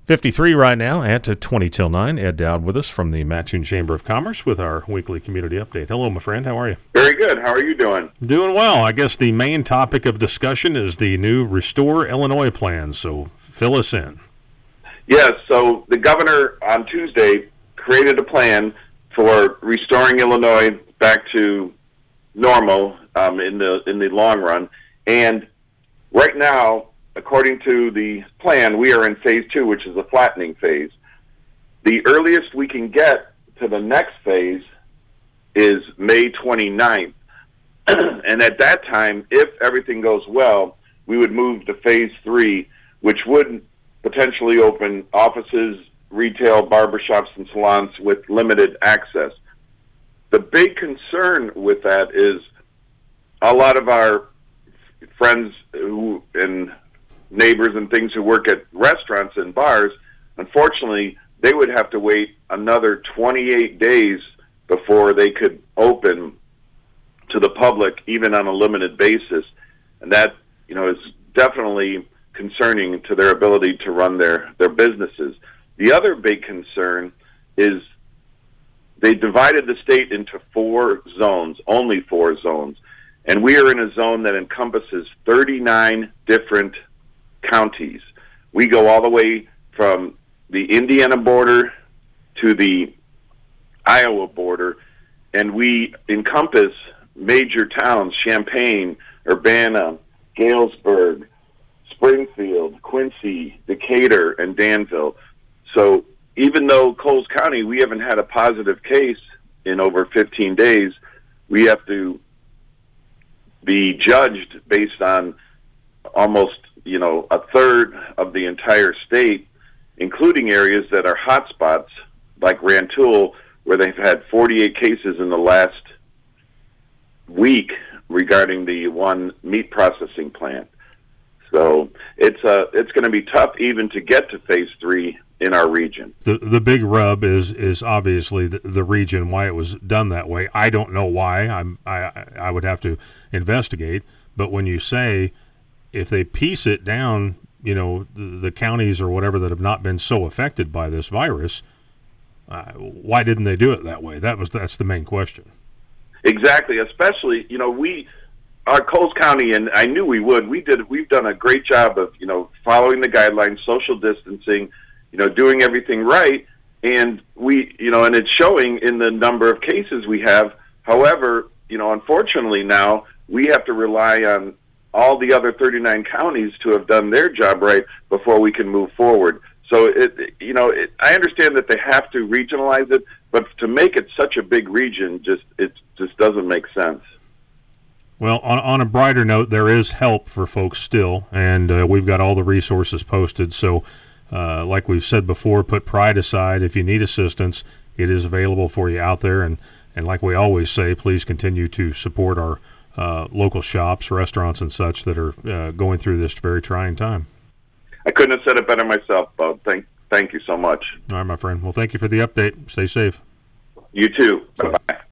53 right now at 20 till 9. Ed Dowd with us from the Mattoon Chamber of Commerce with our weekly community update. Hello, my friend. How are you? Very good. How are you doing? Doing well. I guess the main topic of discussion is the new Restore Illinois plan, so fill us in. Yes, so the governor on Tuesday created a plan for restoring Illinois back to normal in the long run. And right now, according to the plan, we are in phase 2, which is the flattening phase. The earliest we can get to the next phase is May 29th. And at that time, if everything goes well, we would move to phase 3, which would potentially open offices, retail, barbershops, and salons with limited access. The big concern with that is a lot of our friends and neighbors and things who work at restaurants and bars, unfortunately, they would have to wait another 28 days before they could open to the public, even on a limited basis. And that, is definitely concerning to their ability to run their businesses. The other big concern is they divided the state into 4 zones, only 4 zones. And we are in a zone that encompasses 39 different counties. We go all the way from the Indiana border to the Iowa border, and we encompass major towns: Champaign, Urbana, Galesburg, Springfield, Quincy, Decatur, and Danville. So even though Coles County, we haven't had a positive case in over 15 days, we have to be judged based on almost a third of the entire state, including areas that are hotspots like Rantoul, where they've had 48 cases in the last week regarding the one meat processing plant. So it's going to be tough even to get to phase 3 in our region. The big rub is obviously the region, why it was done that way. I don't know why. I would have to investigate. But when you say if they piece it down, the counties or whatever that have not been so affected by this virus, why didn't they do it that way? That's the main question. Exactly. Especially, our Coles County, and I knew we would. We've done a great job of, following the guidelines, social distancing, doing everything right, and and it's showing in the number of cases we have. However, unfortunately now we have to rely on all the other 39 counties to have done their job right before we can move forward. So I understand that they have to regionalize it, but to make it such a big region, it just doesn't make sense. Well, on a brighter note, there is help for folks still, and we've got all the resources posted. So, like we've said before, put pride aside. If you need assistance, it is available for you out there. And like we always say, please continue to support our local shops, restaurants, and such that are going through this very trying time. I couldn't have said it better myself, Bob. Thank you so much. All right, my friend. Well, thank you for the update. Stay safe. You too. Bye-bye.